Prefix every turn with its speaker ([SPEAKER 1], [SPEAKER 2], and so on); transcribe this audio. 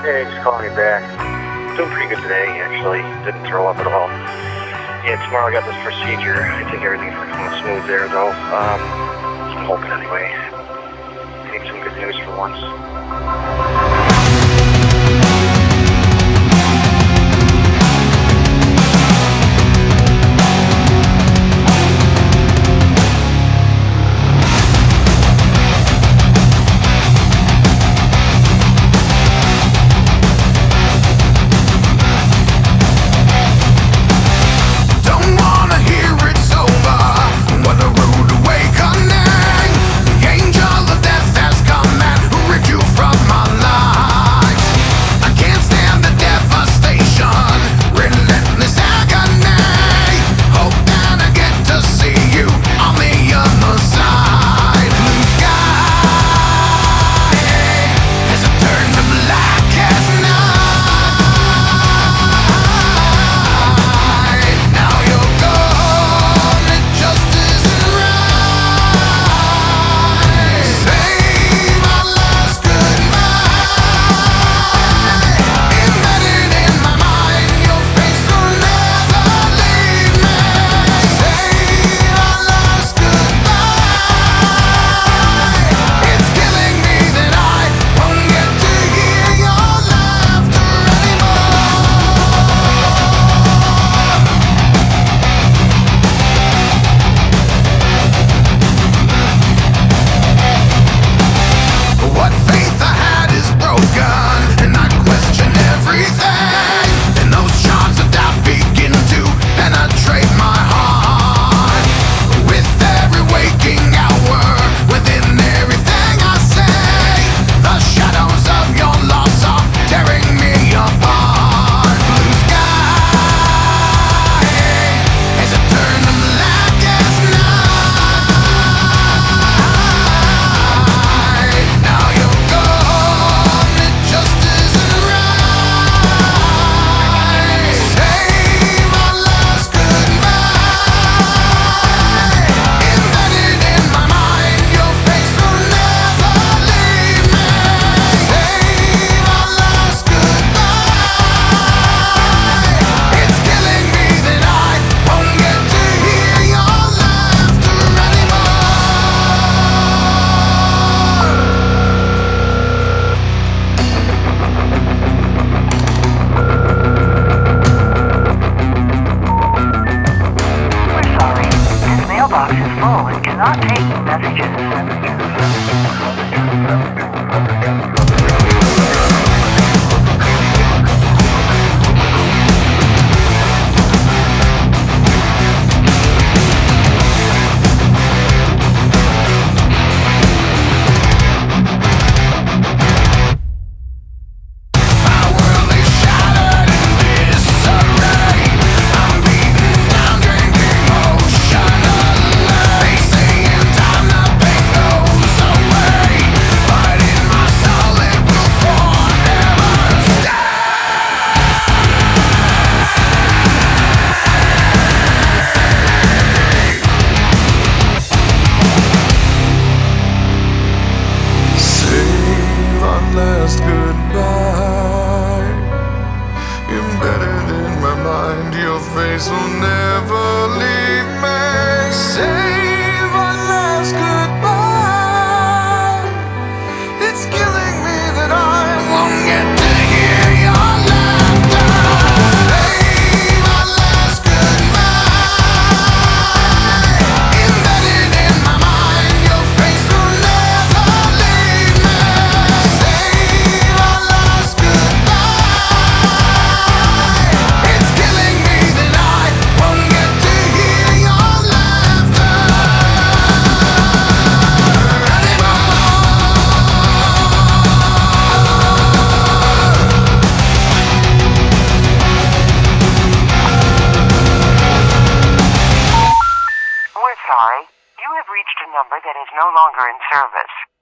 [SPEAKER 1] Hey, just calling you back. Doing pretty good today, actually. Didn't throw up at all. Yeah, tomorrow I got this procedure. I think everything's going smooth there, though. I'm hoping anyway. Need some good news for once.
[SPEAKER 2] Not taking messages.
[SPEAKER 3] Last goodbye, embedded in my mind, your face will never leave me. Save our last goodbye. It's killing me that I won't get to hear your laughter. Save our last goodbye, embedded in my mind, your face will never leave me.
[SPEAKER 2] We're sorry. You have reached a number that is no longer in service.